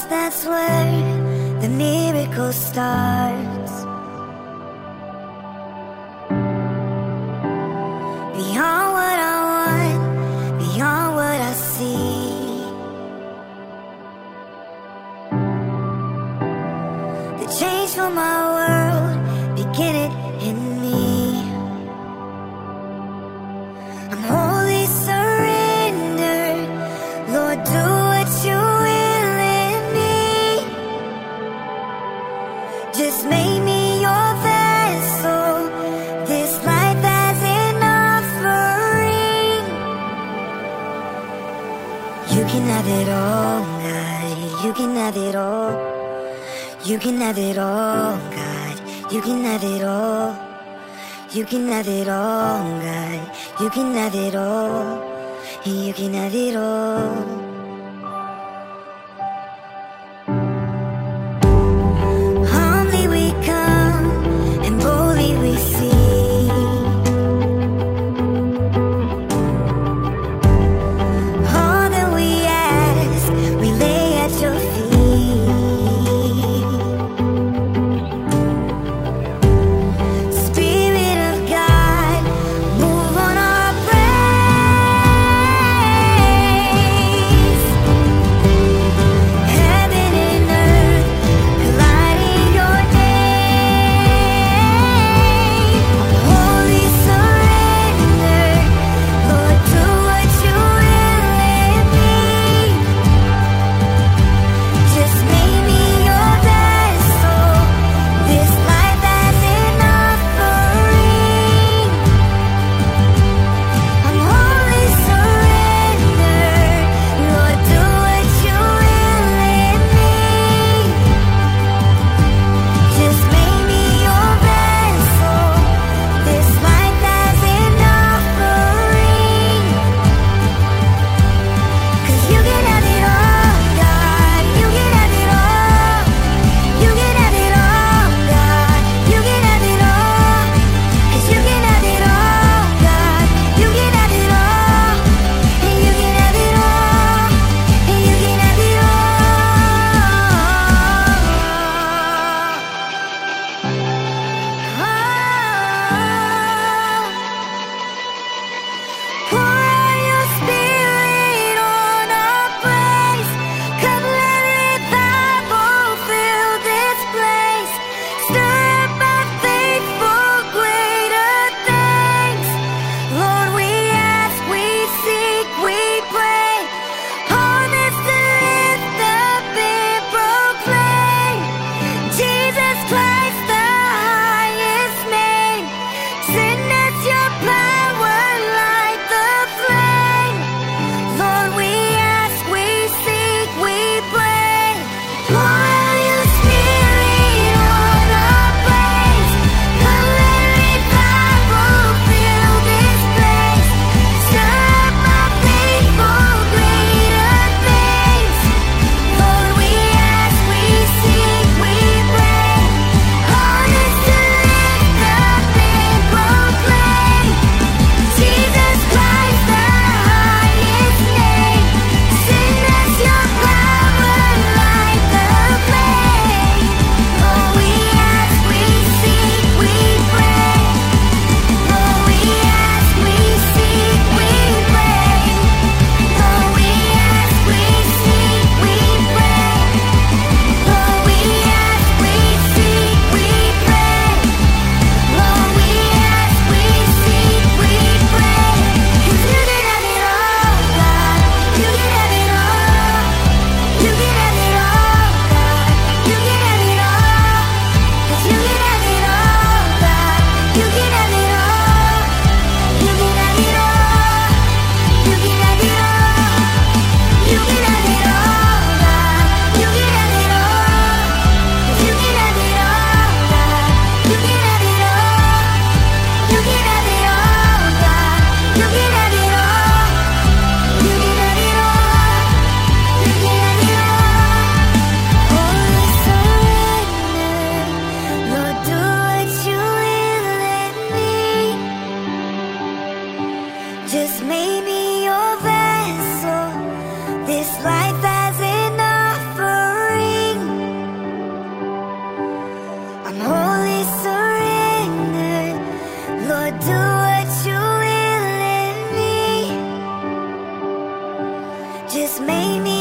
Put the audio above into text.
that's where the miracle starts. Beyond what I want, beyond what I see. The change for my world, begin it in me. I'm wholly surrendered, Lord, do what you will in me. Just make me your vessel, this life as an offering. You can have it all, God, you can have it all. You can have it all, God, you can have it all. You can have it all, God, you can have it all. You can have it all. Humbly we come and boldly we see. All that we ask, we lay at your feet. Spirit of God, move on our praise. just made me